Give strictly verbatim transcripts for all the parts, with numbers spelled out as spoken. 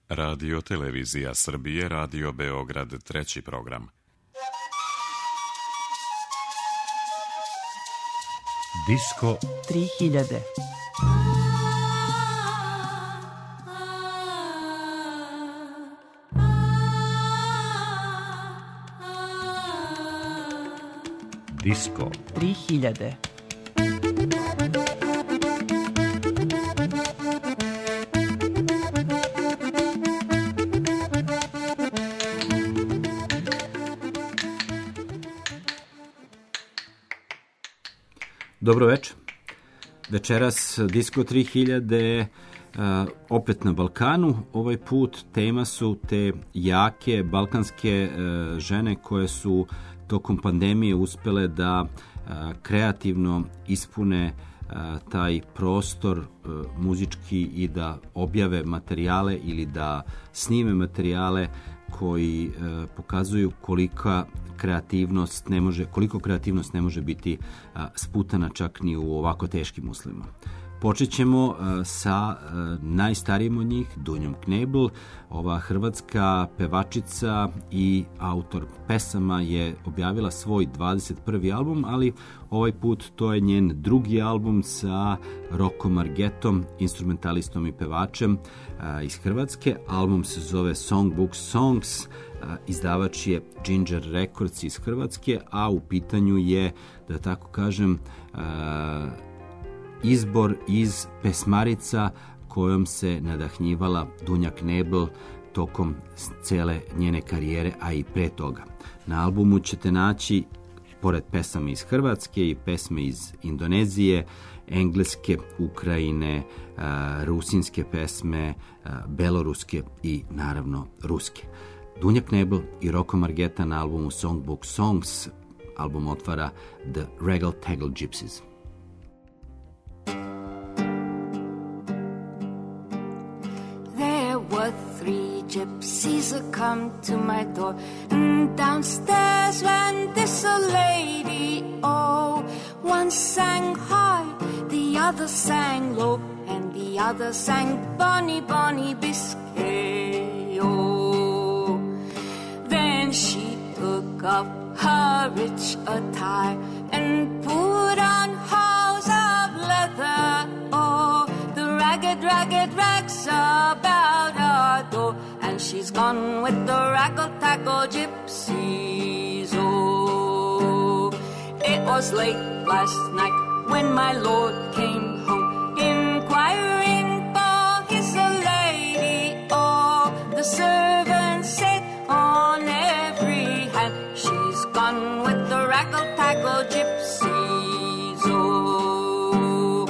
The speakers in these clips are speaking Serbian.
Radio Televizija Srbije, Radio Beograd, treći program. Disko tri hiljade. Disko tri hiljade. Dobro večer. Večeras Disko tri hiljade, uh, opet na Balkanu. Ovaj put tema su te jake balkanske uh, žene koje su tokom pandemije uspele da uh, kreativno ispune uh, taj prostor uh, muzički i da objave materijale ili da snime materijale koji uh, pokazuju kolika kreativnost ne može, koliko kreativnost ne može biti a, sputana čak ni u ovako teškim uslovima. Počet ćemo a, sa a, najstarijim od njih, Dunjom Knebel. Ova hrvatska pevačica i autor pesama je objavila svoj dvadeset prvi album, ali ovaj put to je njen drugi album sa Rokom Margetom, instrumentalistom i pevačem a, iz Hrvatske. Album se zove Songbook Songs, izdavač je Ginger Records iz Hrvatske, a u pitanju je, da tako kažem, izbor iz pesmarica kojom se nadahnjivala Dunja Knebel tokom cele njene karijere, a i pre toga. Na albumu ćete naći, pored pesama iz Hrvatske, i pesme iz Indonezije, engleske, Ukrajine, rusinske pesme, beloruske i naravno ruske. Dunja Knebel i Roko Margeta na albumu Songbook Songs. Album otvara The Regal Tagle Gypsies. There were three gypsies who come to my door, and downstairs went this old lady. Oh, one sang high, the other sang low, and the other sang Bonnie, Bonnie Biscay. Oh, she took up her rich attire and put on hose of leather. Oh, the ragged, ragged rags about her door, and she's gone with the raggle-taggle gypsies. Oh, it was late last night when my lord came home, inquiring for his lady. Oh, the servant said on every hand, she's gone with the raggle-taggle gypsies. Oh,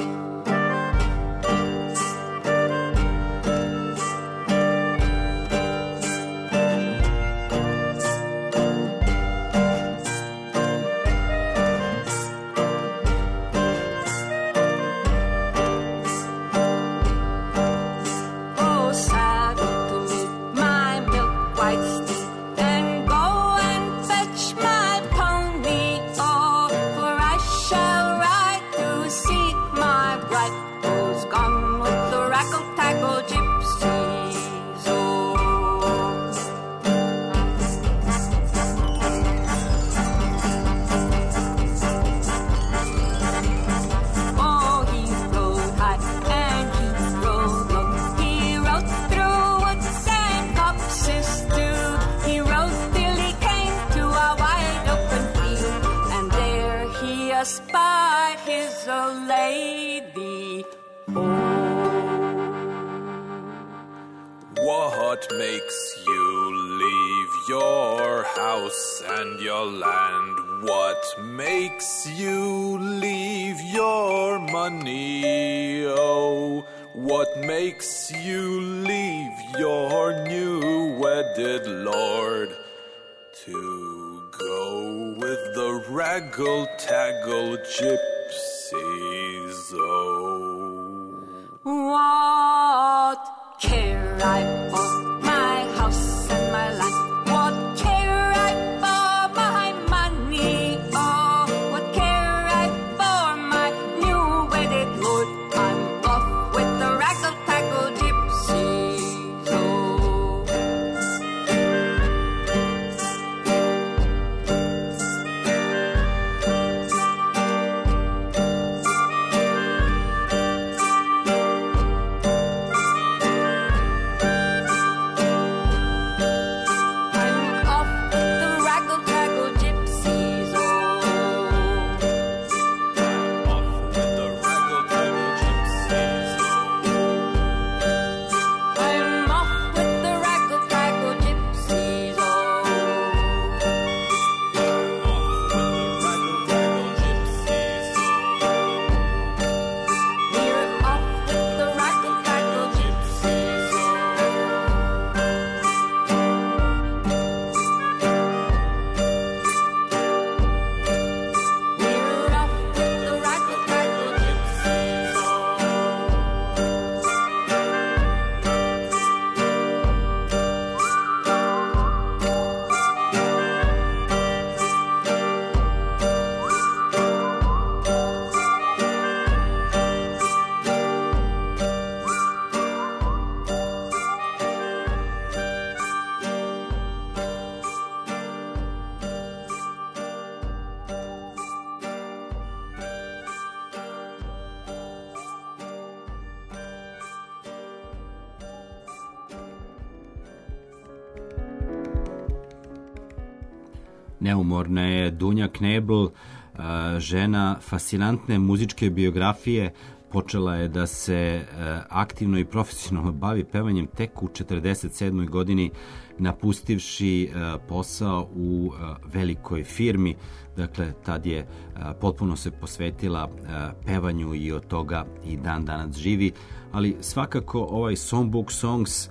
oh, saddle to me my milk white steed, by his old lady. Oh, what makes you leave your house and your land? What makes you leave your money? Oh, what makes you leave your new wedded lord to go with the raggle-taggle gypsies? Oh, what care I for my house and my land? What care I for my money? Oh, what care I for my new wedded lord? I'm off with the raggle-taggle gypsies. Oh, Neumorna je Dunja Knebel, žena fascinantne muzičke biografije. Počela je da se aktivno i profesionalno bavi pevanjem tek u četrdeset sedmoj godini, napustivši posao u velikoj firmi. Dakle, tad je potpuno se posvetila pevanju i od toga i dan danas živi. Ali svakako ovaj Songbook Songs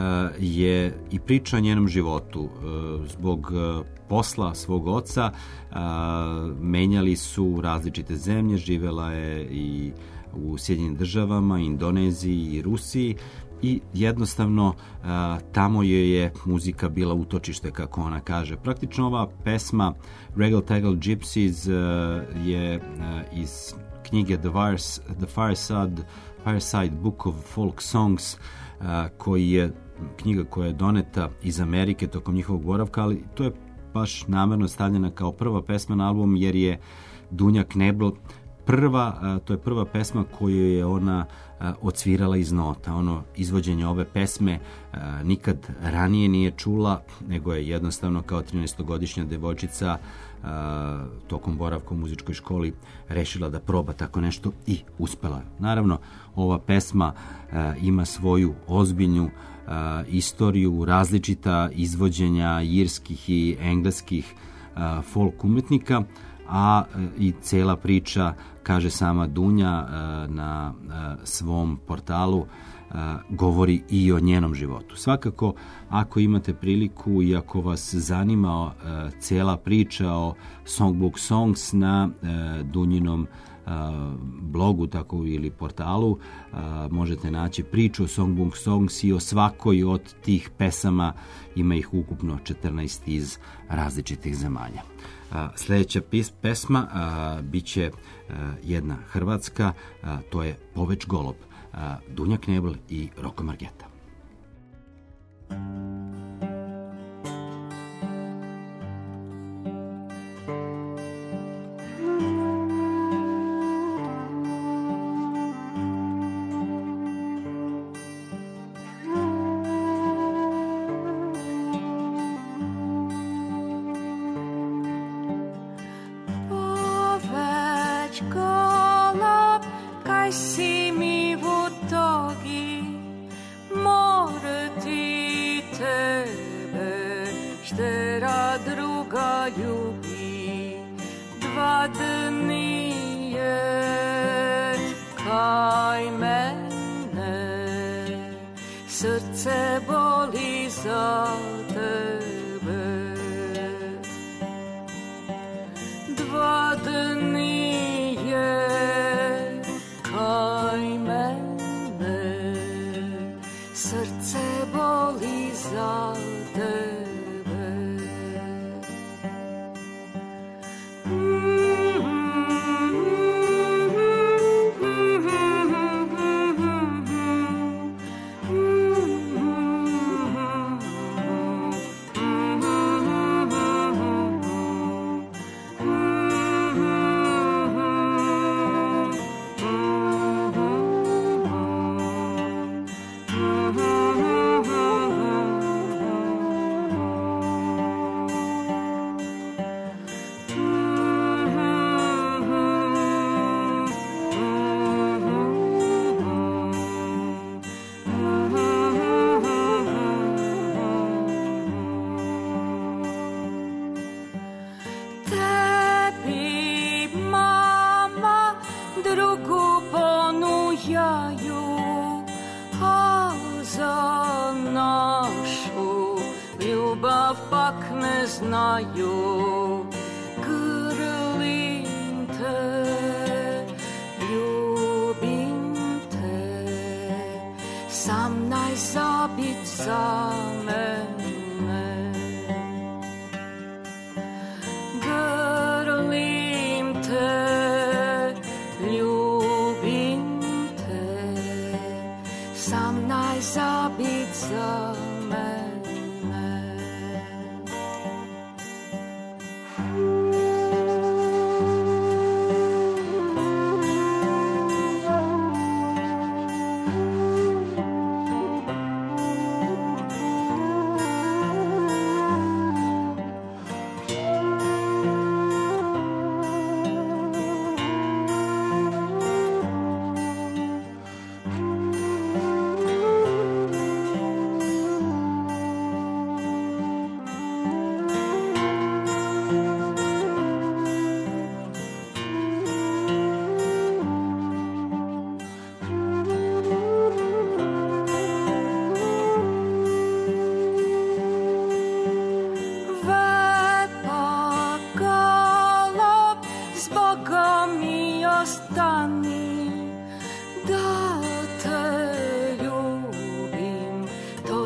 je i priča o njenom životu. Zbog posla svog oca menjali su različite zemlje, živela je i u Sjedinjenim državama, Indoneziji i Rusiji i jednostavno tamo joj je muzika bila utočište, kako ona kaže. Praktično ova pesma Regal Tagal Gypsies je iz knjige The, Vires, The Fireside, Fireside Book of Folk Songs, koji je knjiga koja je doneta iz Amerike tokom njihovog boravka, ali to je baš namerno stavljena kao prva pesma na album, jer je Dunja Knebel prva, to je prva pesma koju je ona odsvirala iz nota. Ono, izvođenje ove pesme nikad ranije nije čula, nego je jednostavno kao trinaestogodišnja devojčica tokom boravka u muzičkoj školi rešila da proba tako nešto i uspela. Naravno, ova pesma ima svoju ozbiljnu istoriju, različita izvođenja irskih i engleskih folk umetnika, a i cela priča, kaže sama Dunja na svom portalu, govori i o njenom životu. Svakako, ako imate priliku i ako vas zanima cela priča o Songbook Songs na Dunjinom blogu tako ili portalu, možete naći priču o Songbook Songs i o svakoj od tih pesama. Ima ih ukupno četrnaest iz različitih zemalja. Sljedeća pis, pesma bit će jedna hrvatska, to je Poveć golob, Dunja Knebel i Roko Margeta.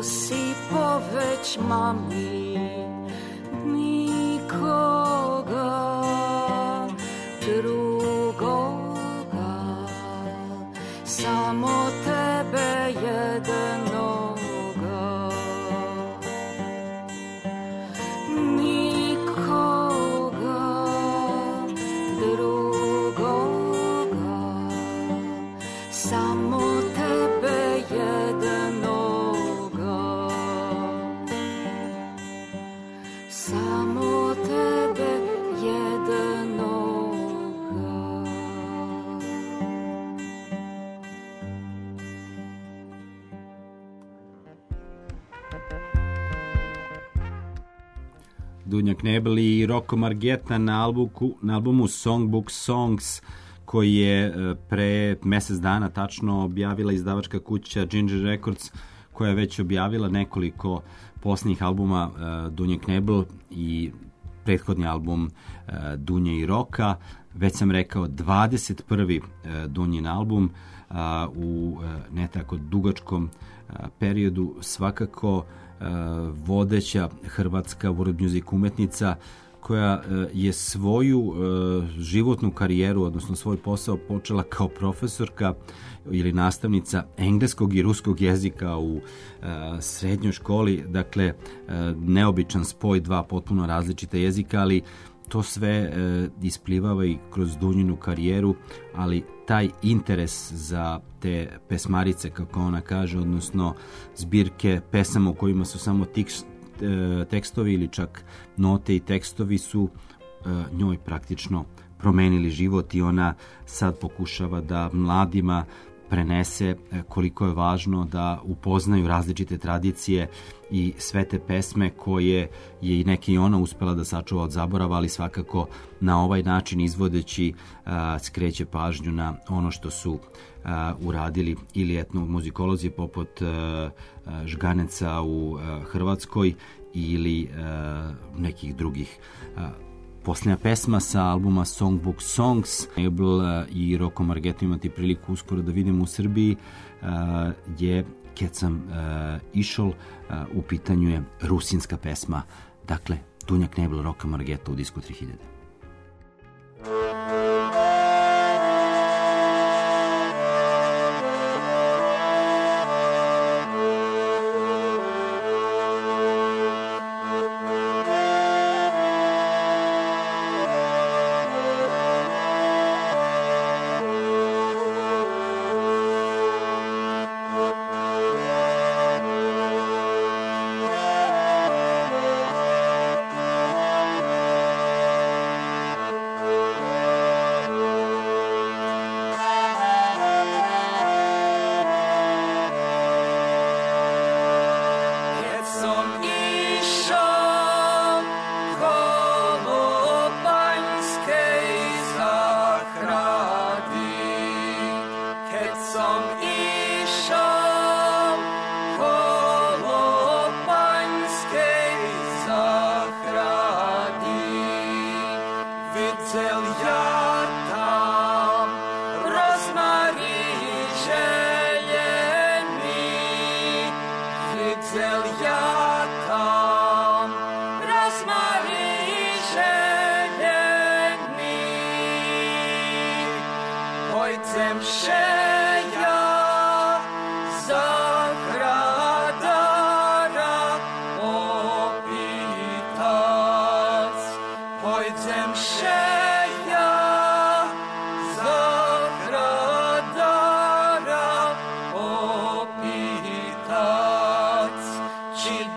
si poveć mami, nikoga drugoga, samo tebe jednoga. Nikoga drugoga, samo tebe jednoga. Samo tebe jednoga. Dunja Knebel i Rocco Marghetta na albumu, na albumu Songbook Songs, koji je pre mesec dana tačno objavila izdavačka kuća Ginger Records, koja je već objavila nekoliko posljednjih albuma uh, Dunje Knebel i prethodni album uh, Dunje i Roka. Već sam rekao, dvadeset prvi uh, Dunjin album uh, u uh, ne tako dugačkom uh, periodu, svakako uh, vodeća hrvatska world music umetnica koja uh, je svoju uh, životnu karijeru, odnosno svoj posao počela kao profesorka ili nastavnica engleskog i ruskog jezika u uh, srednjoj školi. Dakle, uh, neobičan spoj dva potpuno različita jezika, ali to sve uh, isplivava i kroz Dunjinu karijeru, ali taj interes za te pesmarice, kako ona kaže, odnosno zbirke pesama u kojima su samo tiks, tekstovi ili čak note i tekstovi su uh, njoj praktično promenili život i ona sad pokušava da mladima prenese koliko je važno da upoznaju različite tradicije i sve te pesme koje je i neke i ona uspela da sačuva od zaborava, ali svakako na ovaj način izvodeći a, skreće pažnju na ono što su a, uradili ili etnomuzikolozi poput a, a, Žganeca u a, Hrvatskoj ili a, nekih drugih. A, Posljednja pesma sa albuma Songbook Songs, Knebel i Rocco Marghetta imati priliku uskoro da vidimo u Srbiji, je Kad sam išol, u pitanju je rusinska pesma. Dakle, Dunja Knebel, Rocco Marghetta u Disku tri hiljade. She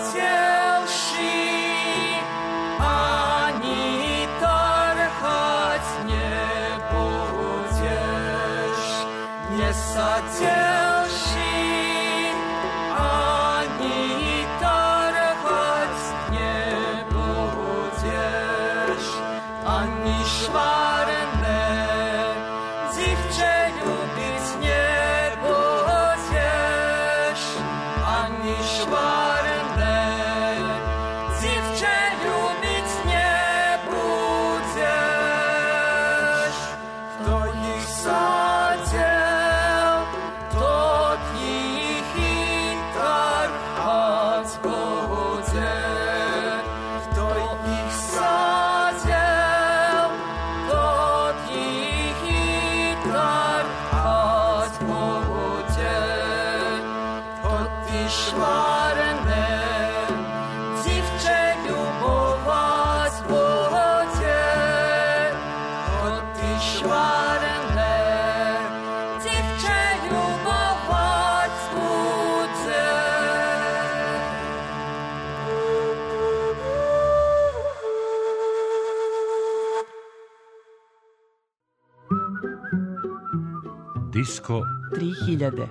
sadzielši, ani tarchać nie będziesz. Nie sadzielši, ani tarchać nie będziesz, ani szwarne dziewczę lubić nie będziesz, ani szwarne dziewczę lubić nie będziesz. Kto ich sadziel, to ich i tarchać będzie. Kto ich sadziel, to ich i tarchać będzie. Od i szwarne dziewczę lubować będzie. Od i szwarne dziewczę lubować będzie. Disko tri hiljade.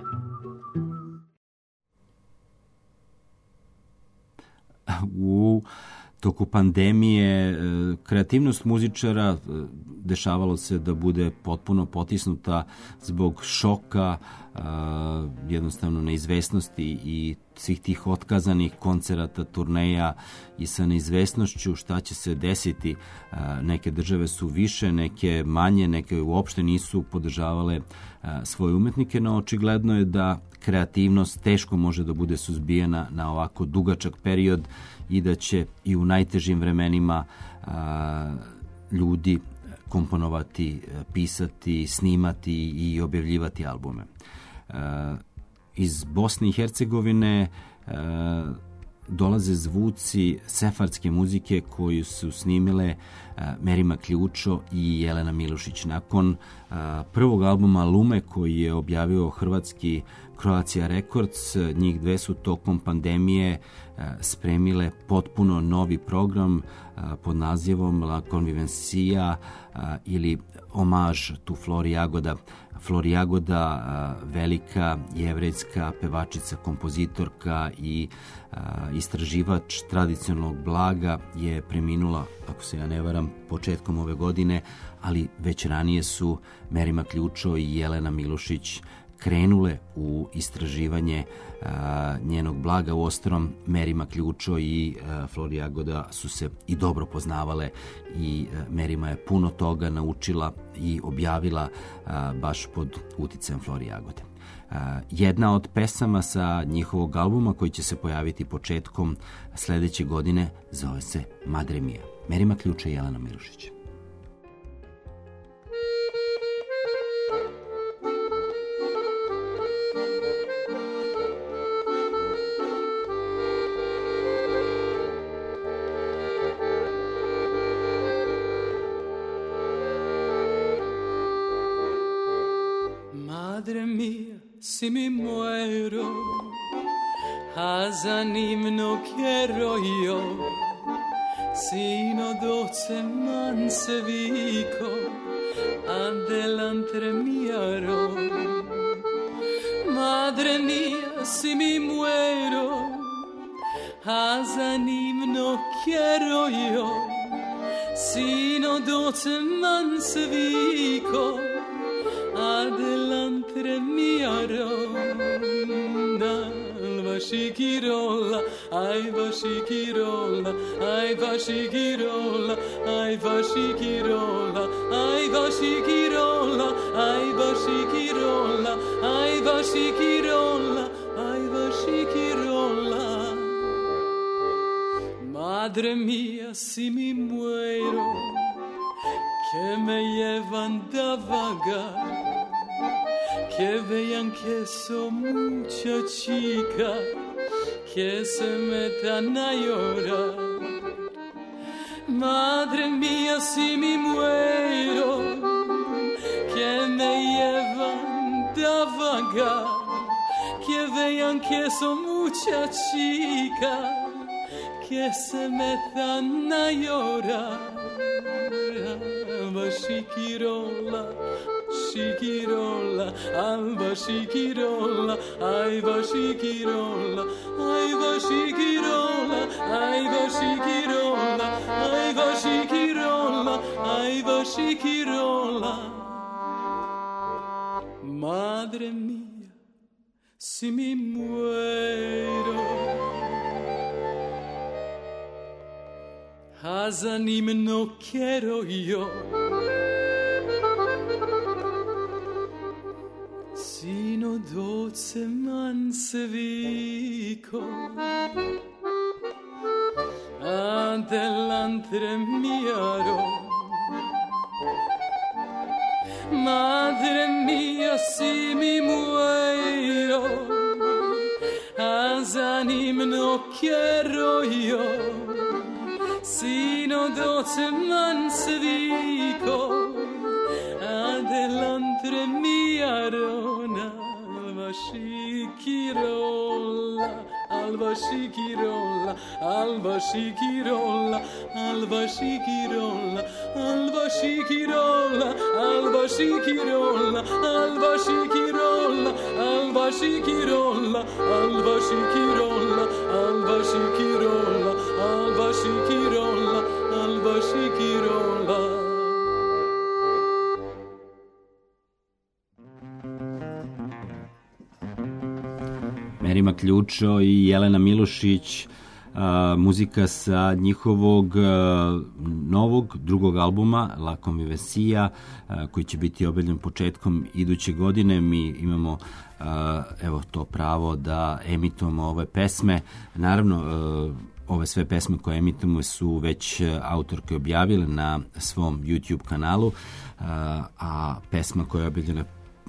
U toku pandemije e, kreativnost muzičara e, dešavalo se da bude potpuno potisnuta zbog šoka, e, jednostavno neizvesnosti i svih tih otkazanih koncerata, turneja i sa neizvesnošću šta će se desiti. E, neke države su više, neke manje, neke uopšte nisu podržavale e, svoje umetnike, no očigledno je da kreativnost teško može da bude suzbijena na ovako dugačak period i da će i u najtežim vremenima a, ljudi komponovati, pisati, snimati i objavljivati albume. A, iz Bosne i Hercegovine a, dolaze zvuci sefardske muzike koju su snimile a, Merima Ključo i Jelena Milošić. Nakon a, prvog albuma Lume koji je objavio hrvatski Croatia Records, njih dve su tokom pandemije spremile potpuno novi program pod nazivom La Convivencia ili Omaž tu Flori Jagoda. Flori Jagoda, velika jevrejska pevačica, kompozitorka i istraživač tradicionalnog blaga, je preminula, ako se ja ne varam, početkom ove godine, ali već ranije su Merima Ključo i Jelena Milošić krenule u istraživanje a, njenog blaga. U ostrom, Merima Ključo i a, Flori Jagoda su se i dobro poznavale i a, Merima je puno toga naučila i objavila a, baš pod uticajem Flori Jagode. A, jedna od pesama sa njihovog albuma koji će se pojaviti početkom sledeće godine zove se Madre Mia. Merima Ključo i Jelena Milošić. Madre mia, si mi muero, Hazanimno quiero yo, sino doce mansevico, adelante miaro. Madre mia, si mi muero, Hazanimno quiero yo, sino doce mansevico, adelante miaro. Vashikirola, ay vashikirola, ay vashikirola, ay vashikirola, ay vashikirola, ay vashikirola, ay vashikirola, ay vashikirola. Madre mía, si me muero, que me llevan a vagar, que vean que soy mucha chica, que se metan a llorar. Madre mía, si me muero, que me llevan a vagar, que vean que soy mucha chica, che se metta na llorar. Alba Shikirola, Shikirola, Alba Shikirola, Alba Shikirola, Alba Shikirola, Alba Shikirola, Alba Shikirola, Alba Shikirola. Madre mía, si me muero, a za nim no quiero yo, sino doce man se vico, adelante miaro. Madre mía, si mi muero, a za nim no quiero yo, sino doce man se dico, adelante mi arona, alba shikirola, alba shikirola, alba shikirola, alba shikirola, alba shikirola, alba shikirola, alba shikirola, alba shikirola, alba shikirola, alba shikirola, alba shikirola, alba shikirola. Merima Ključo i Jelena Milošić, a, muzika sa njihovog a, novog drugog albuma La Convivencia, a, koji će biti objavljen početkom iduće godine. Mi imamo a, evo to pravo da emitujemo ove pesme. Naravno, a, ove sve pesme koje emitujemo su već autorke objavile na svom YouTube kanalu, a, a pesma koja je objavljena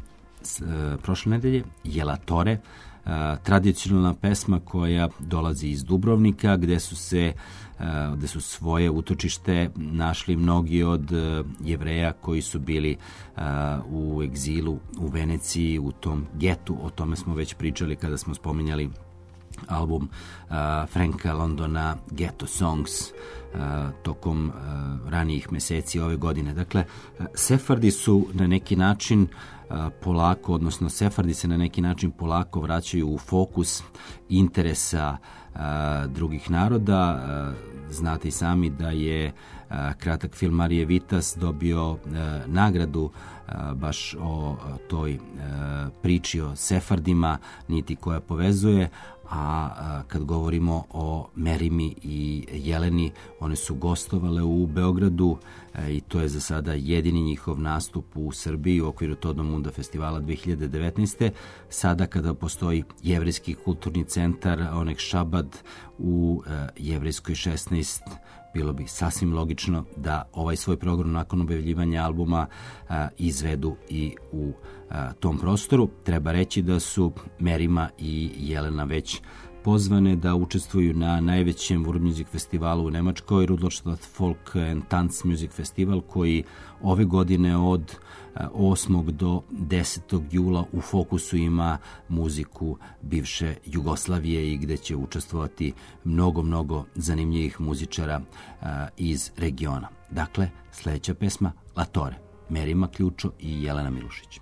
a, prošle nedelje je La Torre, Uh, tradicionalna pesma koja dolazi iz Dubrovnika, gde su se uh, gde su svoje utočište našli mnogi od uh, Jevreja koji su bili uh, u egzilu u Veneciji, u tom getu. O tome smo već pričali kada smo spominjali album uh, Franka Londona Ghetto Songs uh, tokom uh, ranijih meseci ove godine. Dakle, uh, Sefardi su na neki način polako, odnosno Sefardi se na neki način polako vraćaju u fokus interesa a, drugih naroda. A, znate i sami da je a, kratak film Marije Vitas dobio a, nagradu a, baš o a, toj a, priči o Sefardima, niti koja povezuje. A, a kad govorimo o Merimi i Jeleni, one su gostovale u Beogradu a, i to je za sada jedini njihov nastup u Srbiji u okviru Todo Munda festivala dve hiljade devetnaeste. Sada kada postoji Jevrejski kulturni centar Onek Šabad u a, Jevrejskoj šesnaest, bilo bi sasvim logično da ovaj svoj program nakon objavljivanja albuma a, izvedu i u a, tom prostoru. Treba reći da su Merima i Jelena već pozvane da učestvuju na najvećem World Music festivalu u Nemačkoj, Rudolstadt Folk and Tanz Music Festival, koji ove godine od osmog do desetog jula u fokusu ima muziku bivše Jugoslavije i gde će učestvovati mnogo, mnogo zanimljivih muzičara a, iz regiona. Dakle, sledeća pesma La Torre, Merima Ključo i Jelena Milošić.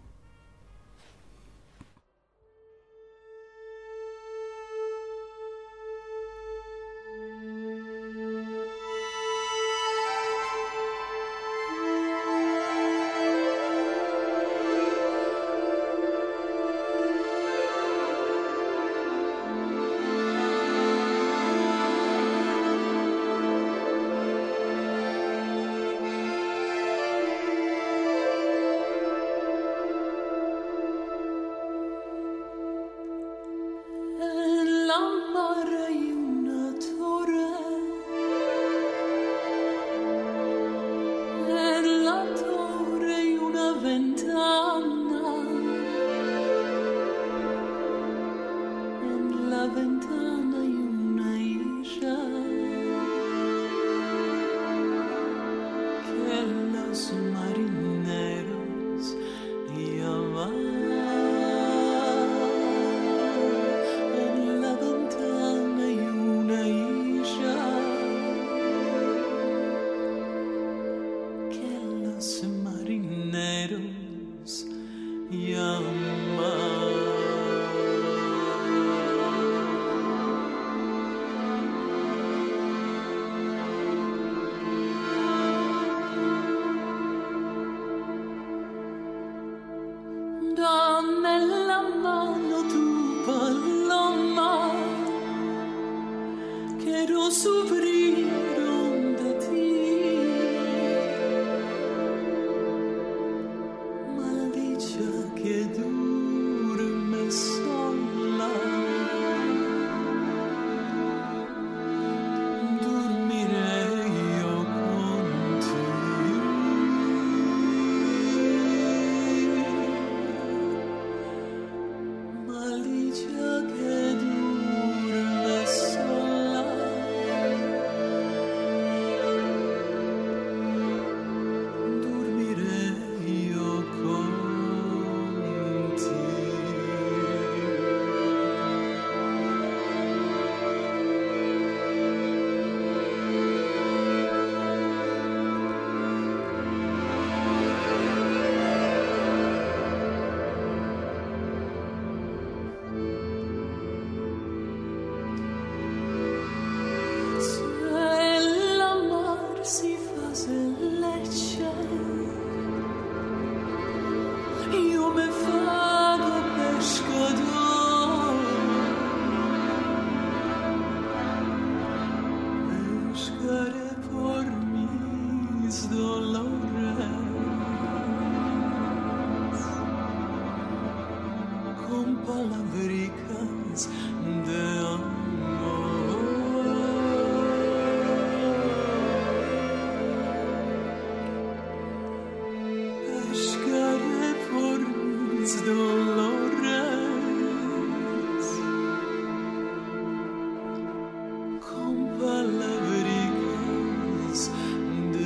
quiero sufrir donde ti. Maldicha que duerme sola, dormiré yo contigo. Maldicha que duerme sola, dormiré yo contigo. Se la mar si face leccia, io me fago pescador, pescaré por mis dolores con palabricas de pescaré por mis dolores con palabricas de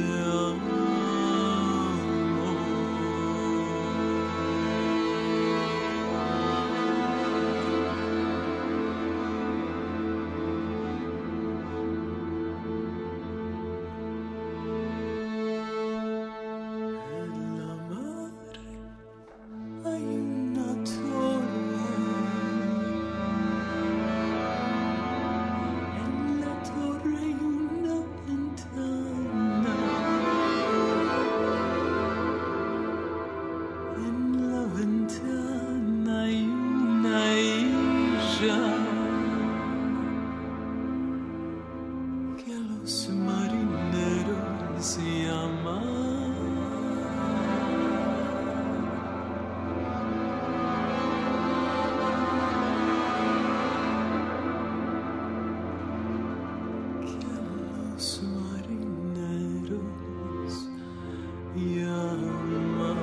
En la mar hay una torre, en la torre hay una ventana, en la ventana hay una isla que a los marineros llaman. Que a los marineros llaman.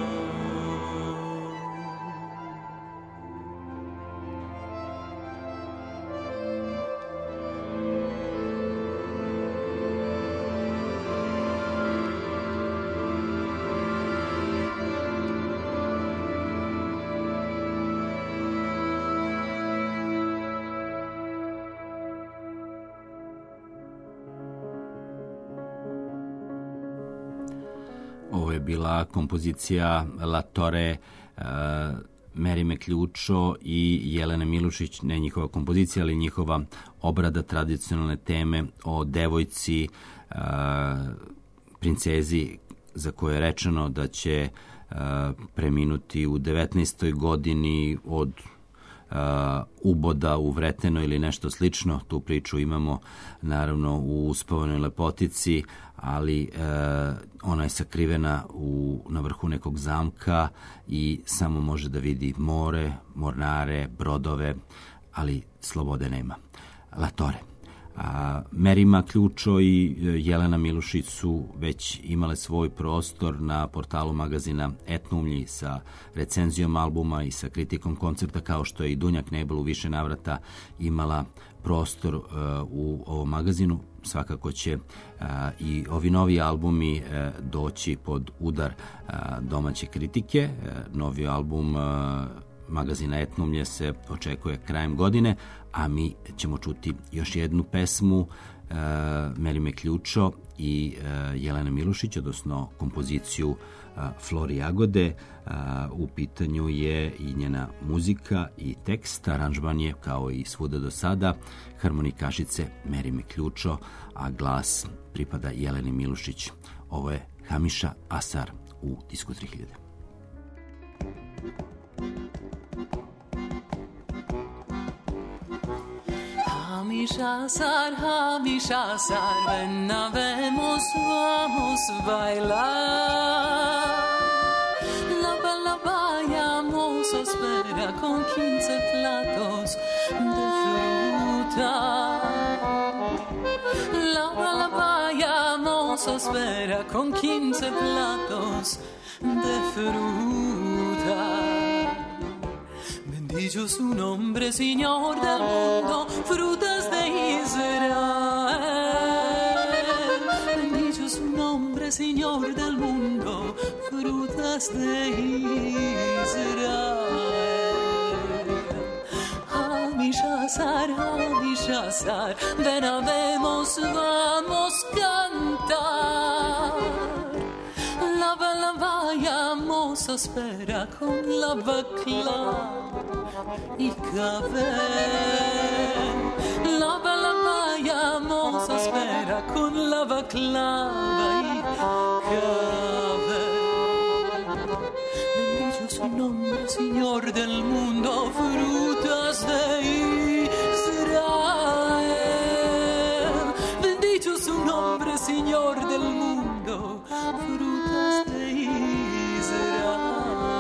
Ovo je bila kompozicija Latore, uh, Meri Meključo i Jelene Milušić, ne njihova kompozicija, ali njihova obrada tradicionalne teme o devojci, uh, princezi za koje je rečeno da će uh, preminuti u devetnaestoj godini od Uh, uboda u vreteno ili nešto slično. Tu priču imamo naravno u Uspavanoj lepotici, ali uh, ona je sakrivena u, na vrhu nekog zamka i samo može da vidi more, mornare, brodove, ali slobode nema. Latore. A, Merima Ključo i Jelena Milušić su već imale svoj prostor na portalu magazina Etnumlji sa recenzijom albuma i sa kritikom koncerta, kao što je i Dunja Knebel u više navrata imala prostor uh, u ovom magazinu. Svakako će uh, i ovi novi albumi uh, doći pod udar uh, domaće kritike. Uh, novi album uh, magazina Etnumlje se očekuje krajem godine, a mi ćemo čuti još jednu pesmu uh, Merime Ključo i uh, Jelena Milušić, odnosno kompoziciju uh, Flori Jagode. Uh, u pitanju je i njena muzika i tekst. Aranžman je, kao i svuda do sada, harmonikašice Merime Ključo, a glas pripada Jeleni Milušić. Ovo je Hamiša Asar u Disku tri hiljade. Shazar, Hami Shazar, ven habemos, vamos bailar. La bella vayamos a espera con quince platos de fruta. La bella vayamos a espera con quince platos de fruta. Bendito su nombre, Señor del mundo, frutas de Israel. Bendito su nombre, Señor del mundo, frutas de Israel. Amishazar, Amishazar, ven habemos, vamos cantar. La bella vayamos a espera con la baclava y café. La bella vayamos a espera con la baclava y café. Bendito su nombre, Señor del mundo, frutas de Israel. Bendito su nombre, Señor del mundo, frutas de Israel.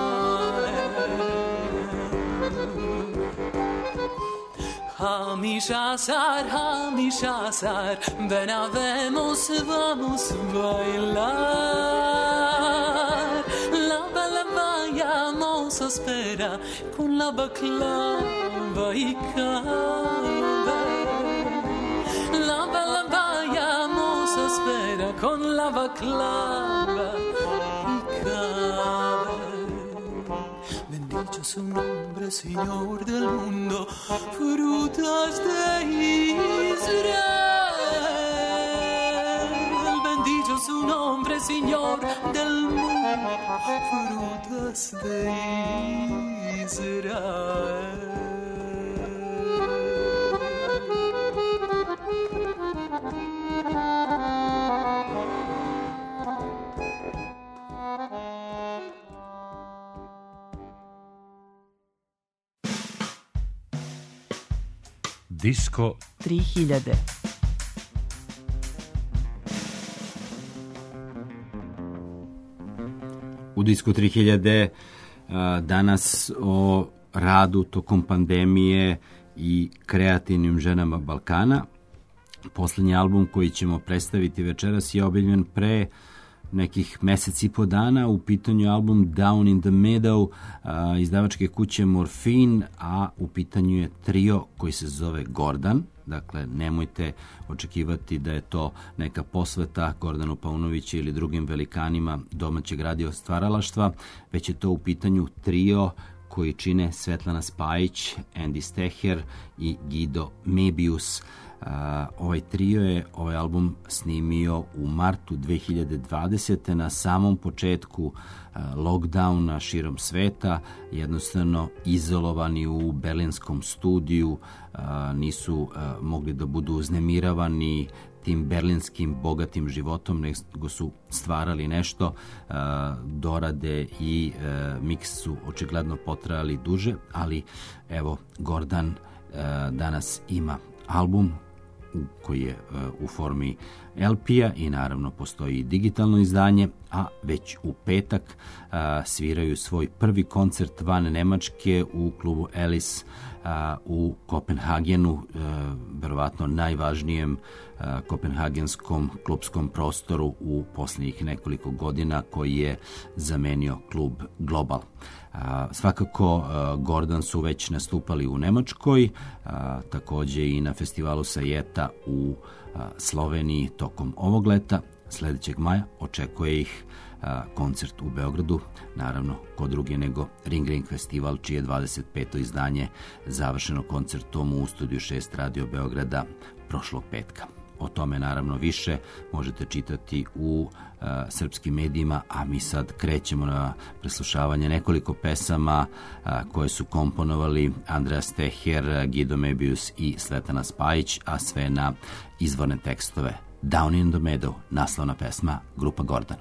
Hamishazar, Hamishazar, ven habemos, vamos bailar. La bella vayamos a espera con la baclava y café. La bella vayamos a espera con la baclava y café. Bendito su nombre, Señor del mundo, frutas de Israel. Bendito su nombre, Señor del mundo, frutas de Israel. Disko tri hiljade. U Disku tri hiljade a, danas o radu tokom pandemije i kreativnim ženama Balkana. Poslednji album koji ćemo predstaviti večeras je objavljen pre nekih mesec i po dana. U pitanju je album Down in the Meadow a, izdavačke kuće Morfin, a u pitanju je trio koji se zove Gordan. Dakle, nemojte očekivati da je to neka posveta Gordanu Paunoviću ili drugim velikanima domaćeg radio stvaralaštva, već je to u pitanju trio koji čine Svetlana Spajić, Andy Steher i Guido Mebius. Uh, ovaj trio je ovaj album snimio u martu dve hiljade dvadesete na samom početku uh, lockdowna širom sveta, jednostavno izolovani u berlinskom studiju, uh, nisu uh, mogli da budu uznemiravani tim berlinskim bogatim životom, nego su stvarali nešto, uh, dorade i uh, miks su očigledno potrajali duže, ali evo Gordan uh, danas ima album koji je uh, u formi el pija i naravno postoji i digitalno izdanje, a već u petak uh, sviraju svoj prvi koncert van Nemačke u klubu Alice uh, u Kopenhagenu, uh, verovatno najvažnijem uh, kopenhagenskom klubskom prostoru u posljednjih nekoliko godina, koji je zamenio klub Global. Uh, svakako uh, Gordan su već nastupali u Nemačkoj, uh, takođe i na festivalu Sajeta u uh, Sloveniji tokom ovog leta. Sledećeg maja očekuje ih uh, koncert u Beogradu, naravno ko drugi nego Ring Ring festival, čije dvadeset peto izdanje završeno koncertom u Studiju šest Radio Beograda prošlog petka. O tome naravno više možete čitati u uh, srpskim medijima, a mi sad krećemo na preslušavanje nekoliko pesama uh, koje su komponovali Andreja Steher, Guido Mebius i Svetlana Spajić, a sve na izvorne tekstove. Down in the Meadow, naslovna pesma, grupa Gordan.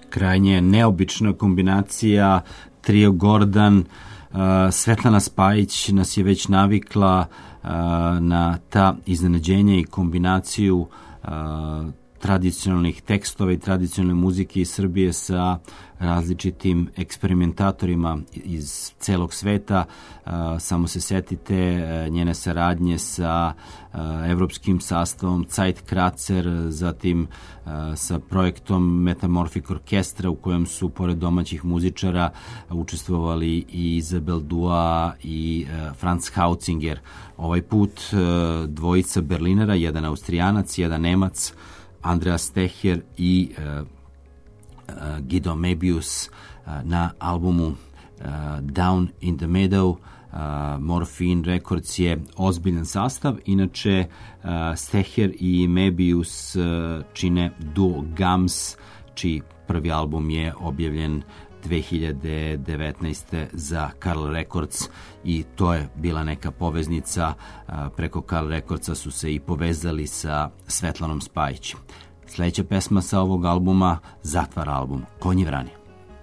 krajnje neobična kombinacija, trio Gordan, uh, Svetlana Spajić nas je već navikla uh, na ta iznenađenja i kombinaciju uh, tradicionalnih tekstova i tradicionalne muzike iz Srbije sa različitim eksperimentatorima iz celog sveta. Uh, samo se setite uh, njene saradnje sa uh, evropskim sastavom Zeitkratzer, zatim uh, sa projektom Metamorphic Orkestra u kojem su pored domaćih muzičara učestvovali i Isabel Dua i uh, Franz Hautzinger. Ovaj put uh, dvojica Berlinera, jedan Austrijanac, jedan Nemac, Andreas Stecher i uh, uh, Guido Mebius uh, na albumu uh, Down in the Meadow. Uh, Morphine Records je ozbiljan sastav. Inače, uh, Stecher i Mebius uh, čine duo Gams, čiji prvi album je objavljen dve hiljade devetnaeste. za Carl Records i to je bila neka poveznica. Preko Carl Recordsa su se i povezali sa Svetlanom Spajić. Sljedeća pesma sa ovog albuma zatvara album Konji vrani.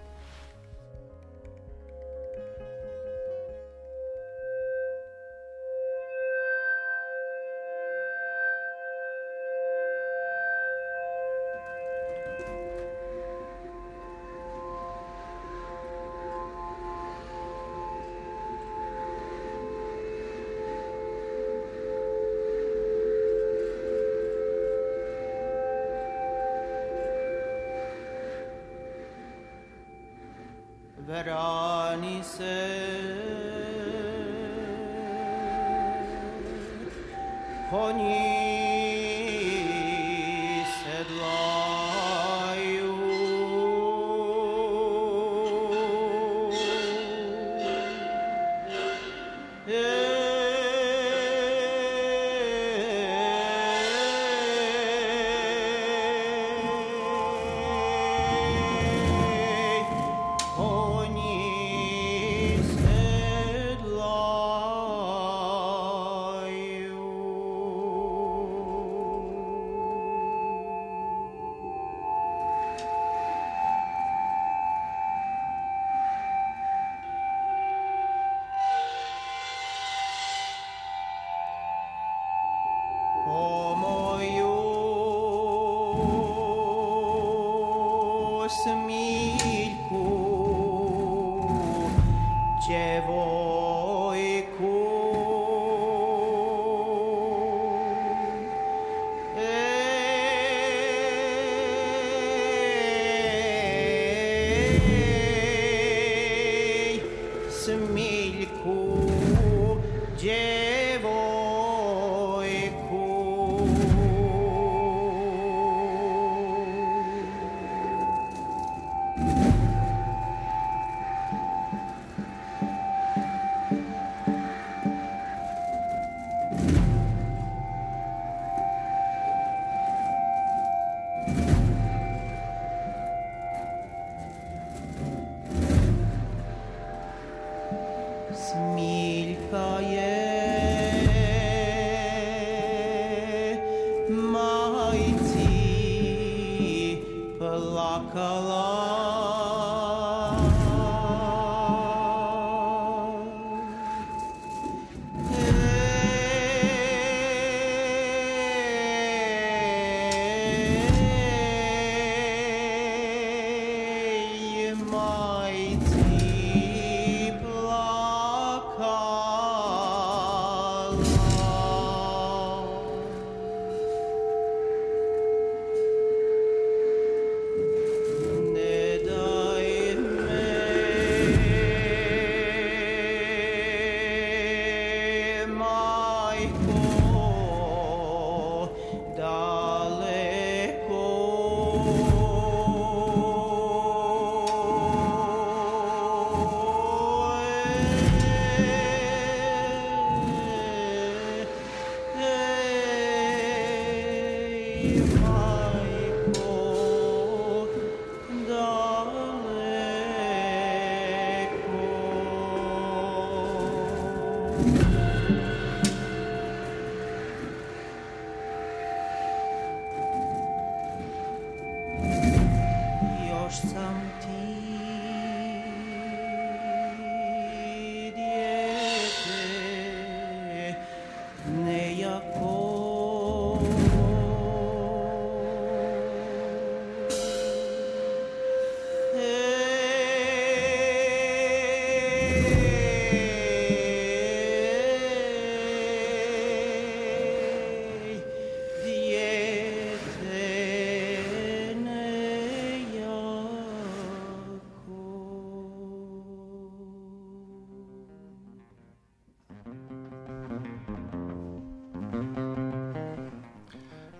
Vrani se, konji sedlaju,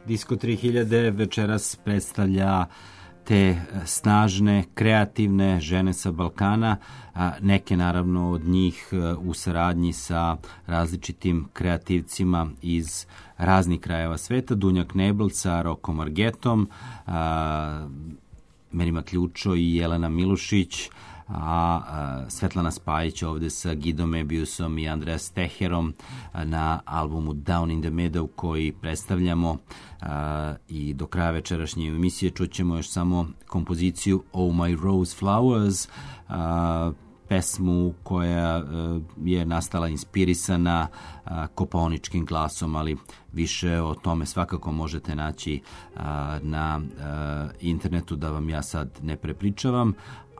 Disko tri hiljade večeras predstavlja te snažne, kreativne žene sa Balkana, a neke naravno od njih u saradnji sa različitim kreativcima iz raznih krajeva sveta. Dunja Knebel sa Rokom Argetom, a, Merima Ključo i Jelena Milušić, a, a Svetlana Spajić ovde sa Gidom Ebiusom i Andreas Teherom a, na albumu Down in the Meadow koji predstavljamo a, i do kraja večerašnje emisije čućemo još samo kompoziciju Oh My Rose Flowers, a, pesmu koja uh, je nastala inspirisana uh, kopaoničkim glasom, ali više o tome svakako možete naći uh, na uh, internetu, da vam ja sad ne prepričavam,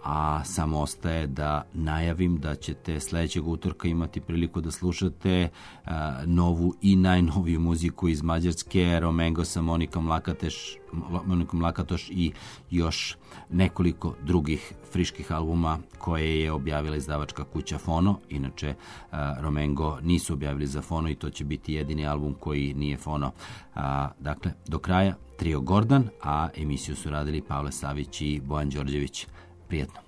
a samo ostaje da najavim da ćete sledećeg utorka imati priliku da slušate uh, novu i najnoviju muziku iz Mađarske, Romengo sa Monikom Lakateš, Monikom Lakatoš i još nekoliko drugih friških albuma koje je objavila izdavačka kuća Fono. Inače, uh, Romengo nisu objavili za Fono i to će biti jedini album koji nije Fono. Uh, dakle, do kraja trio Gordan, a emisiju su radili Pavle Savić i Bojan Đorđević. Prijetno.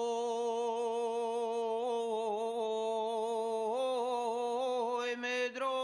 Svoj me drogo